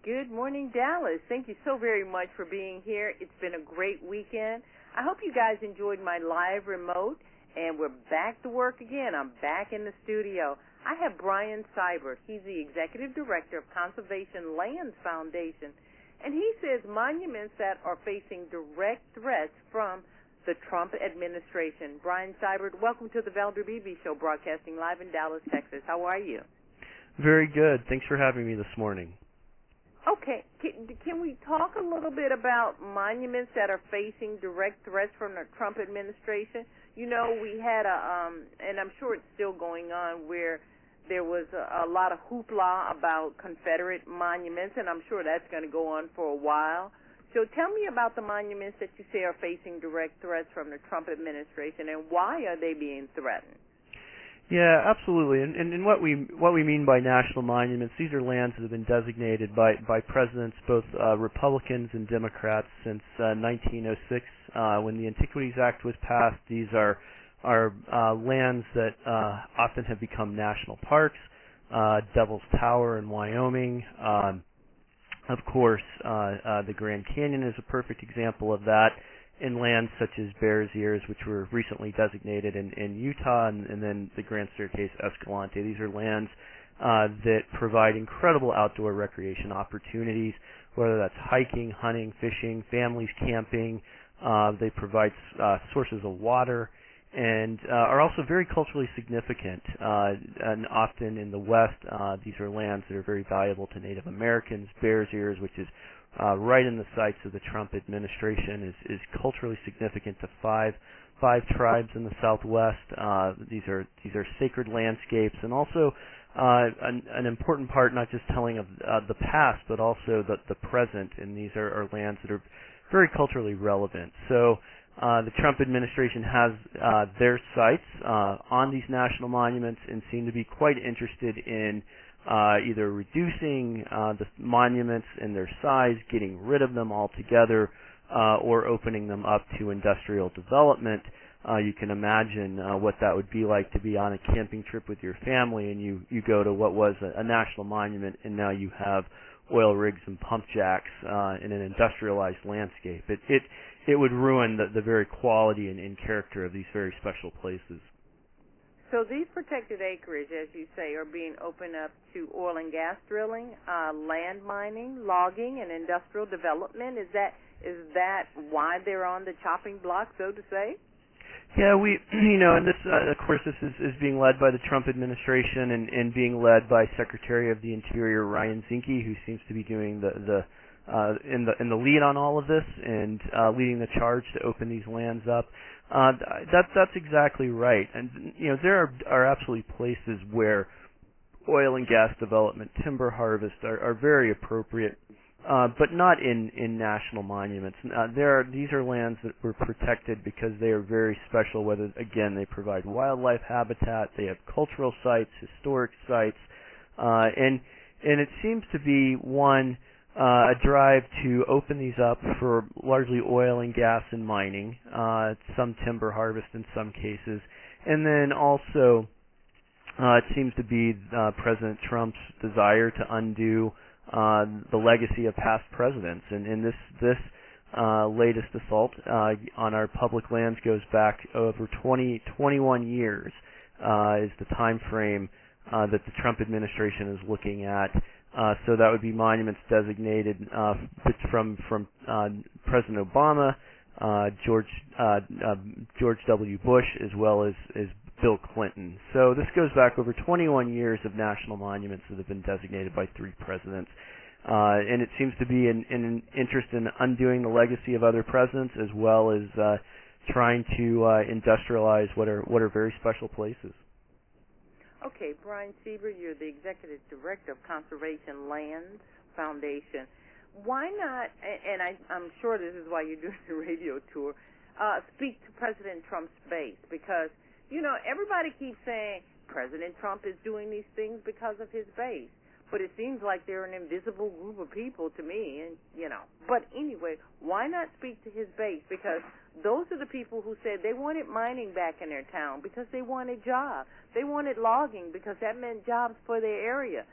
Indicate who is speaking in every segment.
Speaker 1: Good morning, Dallas. Thank you so very much for being here. It's been a great weekend. I hope you guys enjoyed my live remote, and we're back to work again. I'm back in the studio. I have Brian Seibert. He's the Executive Director of Conservation Lands Foundation, and he says monuments that are facing direct threats from the Trump administration. Brian Seibert, welcome to the Valder Beebe Show, broadcasting live in Dallas, Texas. How are you?
Speaker 2: Very good. Thanks for having me this morning.
Speaker 1: Okay. Can we talk a little bit about monuments that are facing direct threats from the Trump administration? You know, we had and I'm sure it's still going on, where there was a lot of hoopla about Confederate monuments, and I'm sure that's going to go on for a while. So tell me about the monuments that you say are facing direct threats from the Trump administration, and why are they being threatened?
Speaker 2: Yeah, absolutely. And what we mean by national monuments, these are lands that have been designated by presidents, both Republicans and Democrats, since 1906, when the Antiquities Act was passed. These are lands that often have become national parks. Devil's Tower in Wyoming. Of course, the Grand Canyon is a perfect example of that. In lands such as Bears Ears, which were recently designated in Utah, and then the Grand Staircase Escalante. These are lands that provide incredible outdoor recreation opportunities, whether that's hiking, hunting, fishing, families camping. They provide sources of water, and are also very culturally significant. And often in the West, these are lands that are very valuable to Native Americans. Bears Ears, which is right in the sights of the Trump administration, is culturally significant to five tribes in the Southwest. These are sacred landscapes, and also an important part, not just telling of the past, but also the present. And these are lands that are very culturally relevant. So the Trump administration has their sights on these national monuments, and seem to be quite interested in either reducing the monuments in their size, getting rid of them altogether, or opening them up to industrial development. You can imagine what that would be like to be on a camping trip with your family, and you go to what was a national monument, and now you have oil rigs and pump jacks in an industrialized landscape. It would ruin the very quality and character of these very special places.
Speaker 1: So these protected acreage, as you say, are being opened up to oil and gas drilling, land mining, logging, and industrial development. Is that why they're on the chopping block, so to say?
Speaker 2: Yeah, and this, of course, this is being led by the Trump administration and being led by Secretary of the Interior Ryan Zinke, who seems to be doing in the lead on all of this, and leading the charge to open these lands up. That's exactly right. And there are absolutely places where oil and gas development, timber harvest are very appropriate, but not in national monuments. These are lands that were protected because they are very special. Whether, again, they provide wildlife habitat, they have cultural sites, historic sites, and it seems to be a drive to open these up for largely oil and gas and mining, some timber harvest in some cases, and then also it seems to be President Trump's desire to undo the legacy of past presidents. And this latest assault on our public lands goes back over 21 years is the time frame that the Trump administration is looking at. So that would be monuments designated from President Obama, George W. Bush, as well as Bill Clinton. So this goes back over 21 years of national monuments that have been designated by 3 presidents. And it seems to be an interest in undoing the legacy of other presidents, as well as trying to industrialize what are very special places.
Speaker 1: Okay, Brian Seibert, you're the Executive Director of Conservation Lands Foundation. Why not, and I'm sure this is why you're doing the radio tour, speak to President Trump's base? Because, everybody keeps saying President Trump is doing these things because of his base. But it seems like they're an invisible group of people to me, and But anyway, why not speak to his base? Because those are the people who said they wanted mining back in their town because they wanted jobs. They wanted logging because that meant jobs for their area.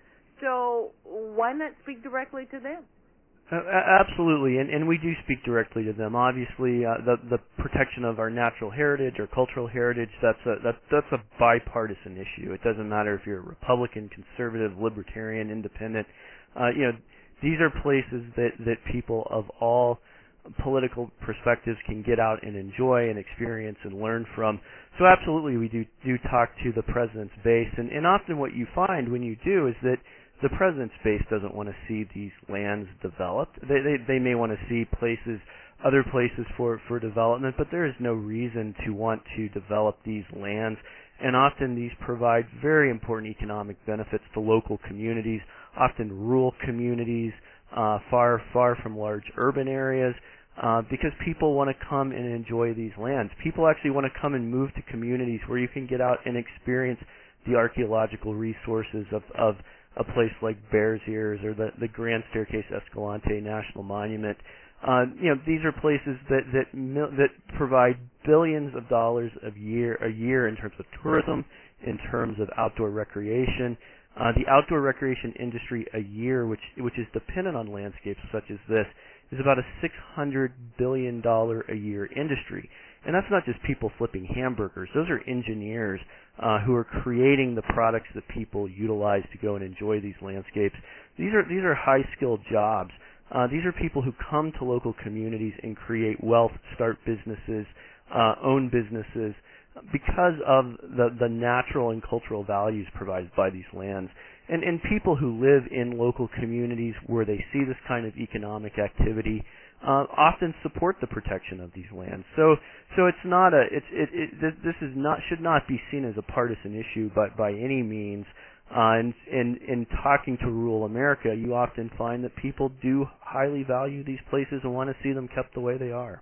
Speaker 1: So why not speak directly to them?
Speaker 2: Absolutely, and we do speak directly to them. Obviously, the protection of our natural heritage, our cultural heritage, that's a bipartisan issue. It doesn't matter if you're a Republican, conservative, libertarian, independent. These are places that people of all political perspectives can get out and enjoy and experience and learn from. So absolutely, we do talk to the president's base, and often what you find when you do is that the president's base doesn't want to see these lands developed. They may want to see other places for development, but there is no reason to want to develop these lands. And often these provide very important economic benefits to local communities, often rural communities, far from large urban areas, because people want to come and enjoy these lands. People actually want to come and move to communities where you can get out and experience the archaeological resources of a place like Bears Ears or the Grand Staircase Escalante National Monument. These are places that provide billions of dollars a year in terms of tourism, in terms of outdoor recreation. The outdoor recreation industry a year, which is dependent on landscapes such as this, is about a $600 billion a year industry. And that's not just people flipping hamburgers. Those are engineers who are creating the products that people utilize to go and enjoy these landscapes. These are high-skilled jobs. These are people who come to local communities and create wealth, start businesses, own businesses, because of the natural and cultural values provided by these lands. And people who live in local communities where they see this kind of economic activity often support the protection of these lands. So it's not should not be seen as a partisan issue, but by any means. In talking to rural America, you often find that people do highly value these places and want to see them kept the way they are.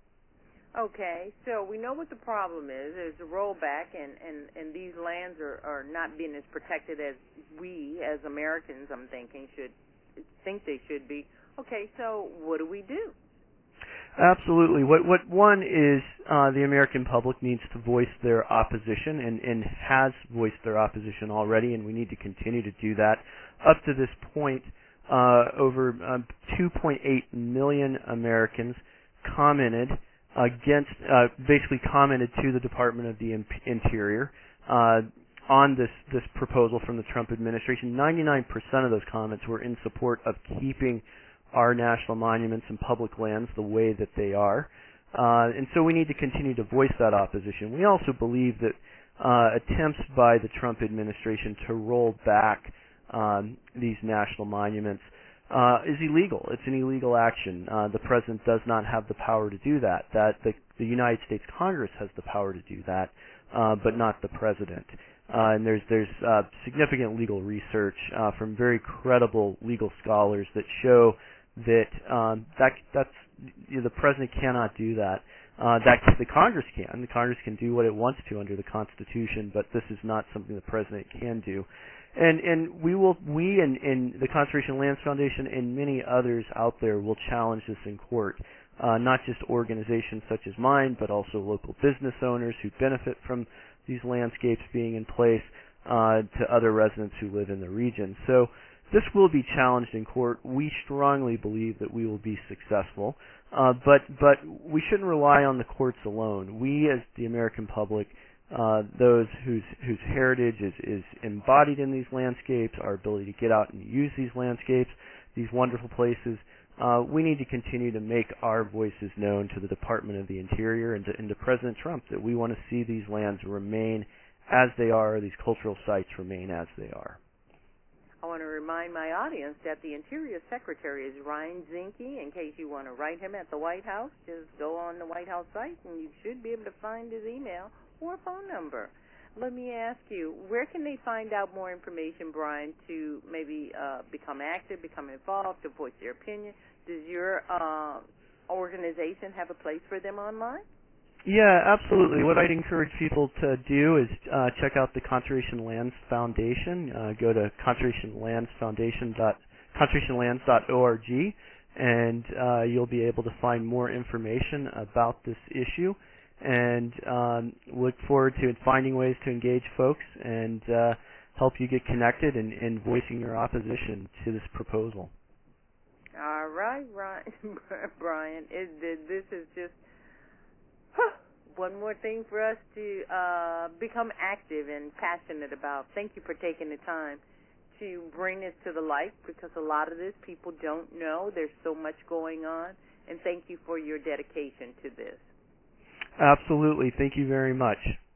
Speaker 1: Okay, so we know what the problem is. There's a rollback, and these lands are not being as protected as we, as Americans, I'm thinking, think they should be. Okay, so what do we do?
Speaker 2: Absolutely. What one is the American public needs to voice their opposition and has voiced their opposition already, and we need to continue to do that. Up to this point, over 2.8 million Americans commented commented to the Department of the Interior on this proposal from the Trump administration. 99% of those comments were in support of keeping our national monuments and public lands the way that they are. And so we need to continue to voice that opposition. We also believe that attempts by the Trump administration to roll back these national monuments is illegal. It's an illegal action. The president does not have the power to do that. The United States Congress has the power to do that, but not the president. And there's significant legal research from very credible legal scholars that show that the president cannot do that. The Congress can. The Congress can do what it wants to under the Constitution, but this is not something the president can do. And we and the Conservation Lands Foundation and many others out there will challenge this in court. Not just organizations such as mine, but also local business owners who benefit from these landscapes being in place, to other residents who live in the region. So this will be challenged in court. We strongly believe that we will be successful, but we shouldn't rely on the courts alone. We, as the American public, those whose heritage is embodied in these landscapes, our ability to get out and use these landscapes, these wonderful places, we need to continue to make our voices known to the Department of the Interior and to President Trump that we want to see these lands remain as they are, these cultural sites remain as they are.
Speaker 1: I want to remind my audience that the Interior Secretary is Ryan Zinke. In case you want to write him at the White House, just go on the White House site and you should be able to find his email or phone number. Let me ask you, where can they find out more information, Brian, to maybe become active, become involved, to voice their opinion? Does your organization have a place for them online?
Speaker 2: Yeah, absolutely. What I'd encourage people to do is check out the Conservation Lands Foundation. Go to conservationlands.org, and you'll be able to find more information about this issue. And look forward to finding ways to engage folks and help you get connected and voicing your opposition to this proposal.
Speaker 1: All right, Brian. This is just one more thing for us to become active and passionate about. Thank you for taking the time to bring this to the light, because a lot of this people don't know. There's so much going on, and thank you for your dedication to this.
Speaker 2: Absolutely. Thank you very much.